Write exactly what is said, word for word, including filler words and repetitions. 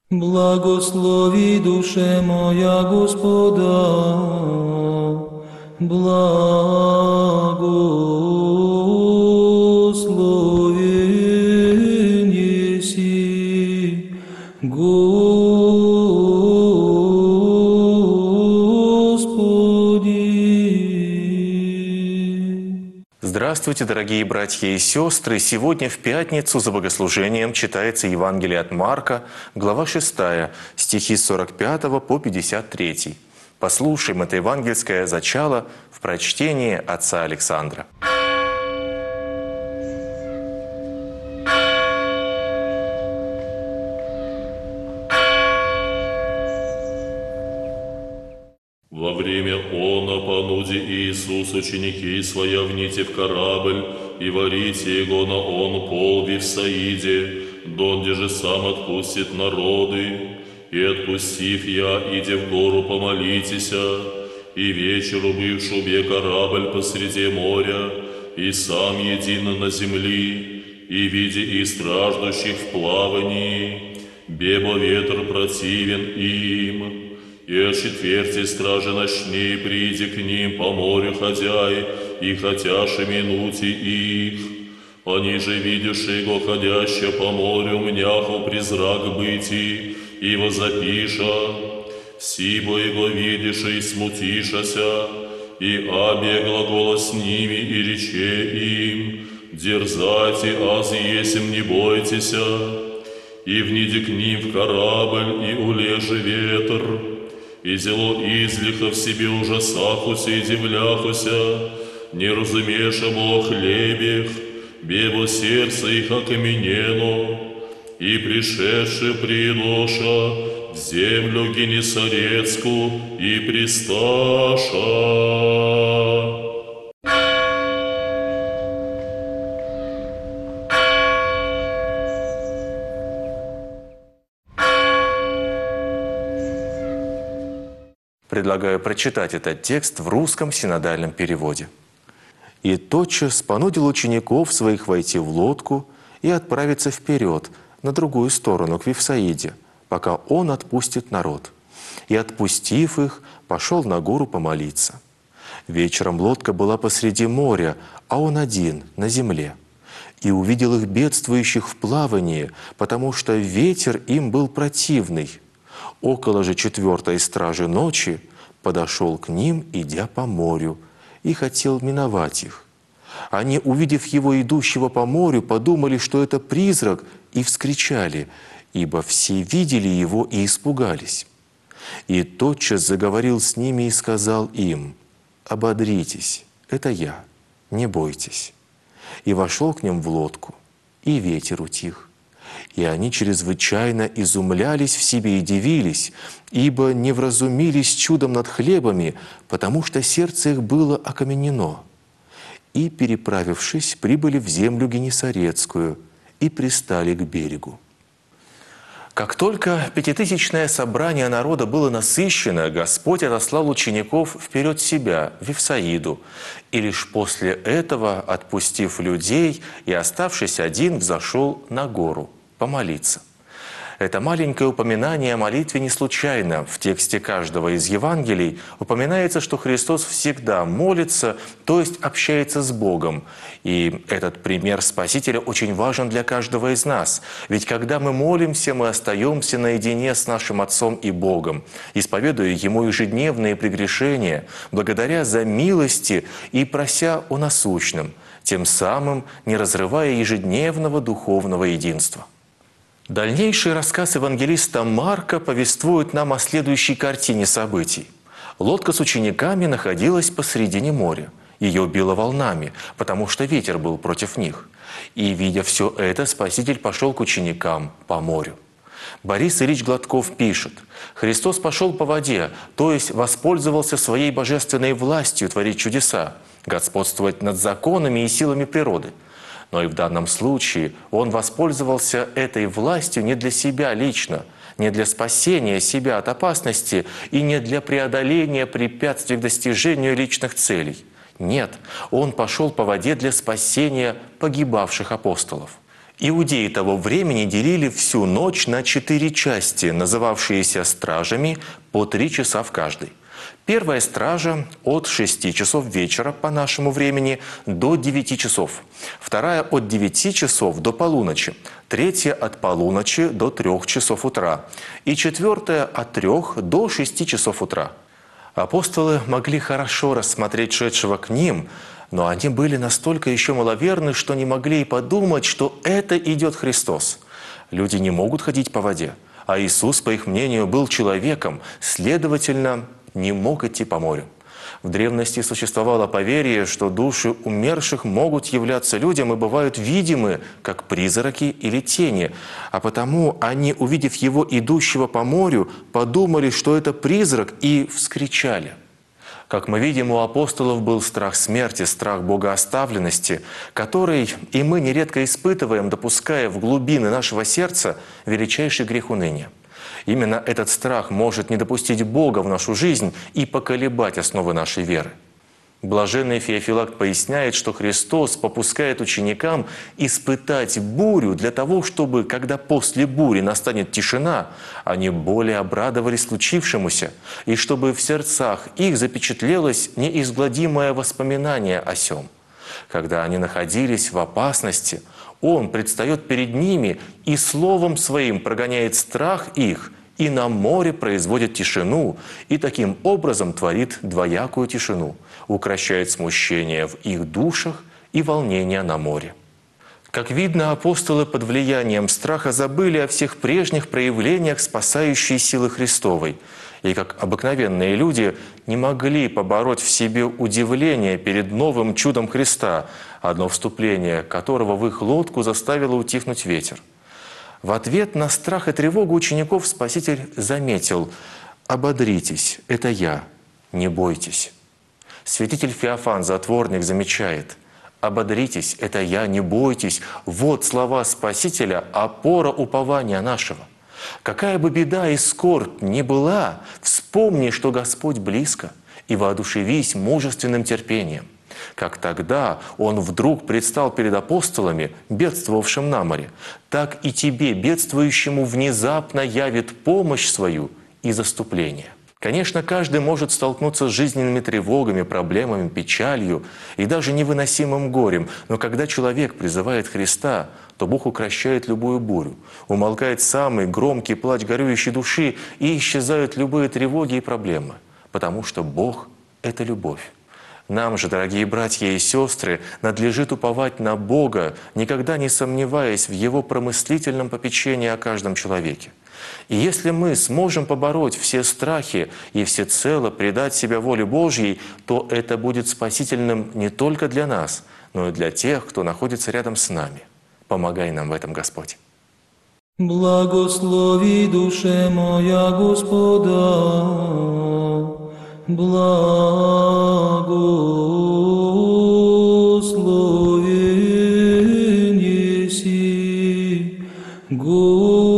Благослови душе моя Господа, благословен еси, Господи. Здравствуйте, дорогие братья и сестры! Сегодня в пятницу за богослужением читается Евангелие от Марка, глава шестая, стихи с сорок пятого по пятьдесят третий. Послушаем это евангельское зачало в прочтении отца Александра. Во время она понуди Иисус ученики своя вните в корабль и варите его на он пол Вифсаиде, донде же сам отпустит народы. И отпустив я, иде в гору помолитеся, и вечеру бывший убе корабль посреди моря, и сам един на земли, и видя и страждущих в плавании, бебо ветер противен им. И о четверти стражи ночней приди к ним по морю ходяй, и хотяши минути их. Они же, видевши его ходящего по морю, мняху призрак быти, и возопиша, сибо его видишь и смутишася, и абе глагола с ними, и рече им, дерзайте, аз есим не бойтеся, и вниди к ним в корабль, и улежи ветер, и зело излиха в себе ужасахуся и дивляхуся, не разумеша бо хлебех, бебо сердце их окаменено, и пришедши приноша в землю Генесарецку и присташа. Предлагаю прочитать этот текст в русском синодальном переводе. «И тотчас понудил учеников своих войти в лодку и отправиться вперед, на другую сторону, к Вифсаиде, пока он отпустит народ. И, отпустив их, пошел на гору помолиться. Вечером лодка была посреди моря, а он один, на земле. И увидел их бедствующих в плавании, потому что ветер им был противный. Около же четвертой стражи ночи подошел к ним, идя по морю, и хотел миновать их. Они, увидев его идущего по морю, подумали, что это призрак, и вскричали, ибо все видели его и испугались. И тотчас заговорил с ними и сказал им: «Ободритесь, это я, не бойтесь». И вошел к ним в лодку, и ветер утих. И они чрезвычайно изумлялись в себе и дивились, ибо не вразумились чудом над хлебами, потому что сердце их было окаменено. И, переправившись, прибыли в землю Генесарецкую и пристали к берегу. Как только пятитысячное собрание народа было насыщено, Господь отослал учеников вперед себя, в Вифсаиду, и лишь после этого, отпустив людей и оставшись один, взошел на гору помолиться. Это маленькое упоминание о молитве не случайно. В тексте каждого из Евангелий упоминается, что Христос всегда молится, то есть общается с Богом. И этот пример Спасителя очень важен для каждого из нас. Ведь когда мы молимся, мы остаемся наедине с нашим Отцом и Богом, исповедуя Ему ежедневные прегрешения, благодаря за милости и прося о насущном, тем самым не разрывая ежедневного духовного единства. Дальнейший рассказ евангелиста Марка повествует нам о следующей картине событий. Лодка с учениками находилась посредине моря. Ее било волнами, потому что ветер был против них. И, видя все это, Спаситель пошел к ученикам по морю. Борис Ильич Гладков пишет: «Христос пошел по воде, то есть воспользовался своей божественной властью творить чудеса, господствовать над законами и силами природы. Но и в данном случае Он воспользовался этой властью не для себя лично, не для спасения себя от опасности и не для преодоления препятствий к достижению личных целей. Нет, Он пошел по воде для спасения погибавших апостолов. Иудеи того времени делили всю ночь на четыре части, называвшиеся стражами, по три часа в каждой. Первая стража от шести часов вечера по нашему времени до девяти часов. Вторая от девяти часов до полуночи. Третья от полуночи до трех часов утра. И четвертая от трех до шести часов утра. Апостолы могли хорошо рассмотреть шедшего к ним, но они были настолько еще маловерны, что не могли и подумать, что это идет Христос. Люди не могут ходить по воде, а Иисус, по их мнению, был человеком, следовательно, не мог идти по морю. В древности существовало поверье, что души умерших могут являться людям и бывают видимы, как призраки или тени, а потому они, увидев его идущего по морю, подумали, что это призрак, и вскричали. Как мы видим, у апостолов был страх смерти, страх богооставленности, который и мы нередко испытываем, допуская в глубины нашего сердца величайший грех уныния. Именно этот страх может не допустить Бога в нашу жизнь и поколебать основы нашей веры. Блаженный Феофилакт поясняет, что Христос попускает ученикам испытать бурю для того, чтобы, когда после бури настанет тишина, они более обрадовались случившемуся, и чтобы в сердцах их запечатлелось неизгладимое воспоминание о сем. Когда они находились в опасности, Он предстает перед ними и Словом Своим прогоняет страх их, и на море производит тишину, и таким образом творит двоякую тишину, укрощает смущение в их душах и волнение на море. Как видно, апостолы под влиянием страха забыли о всех прежних проявлениях спасающей силы Христовой, и как обыкновенные люди не могли побороть в себе удивление перед новым чудом Христа, одно вступление которого в их лодку заставило утихнуть ветер. В ответ на страх и тревогу учеников Спаситель заметил: «Ободритесь, это я, не бойтесь». Святитель Феофан, затворник, замечает: «Ободритесь, это я, не бойтесь». Вот слова Спасителя, опора упования нашего. Какая бы беда и скорбь ни была, вспомни, что Господь близко, и воодушевись мужественным терпением. Как тогда Он вдруг предстал перед апостолами, бедствовавшим на море, так и тебе, бедствующему, внезапно явит помощь свою и заступление. Конечно, каждый может столкнуться с жизненными тревогами, проблемами, печалью и даже невыносимым горем, но когда человек призывает Христа, то Бог укрощает любую бурю, умолкает самый громкий плач горюющей души, и исчезают любые тревоги и проблемы, потому что Бог — это любовь. Нам же, дорогие братья и сестры, надлежит уповать на Бога, никогда не сомневаясь в Его промыслительном попечении о каждом человеке. И если мы сможем побороть все страхи и всецело предать себя воле Божьей, то это будет спасительным не только для нас, но и для тех, кто находится рядом с нами. Помогай нам в этом, Господь. Благослови, душе моя, Господа, благословен еси, Господи.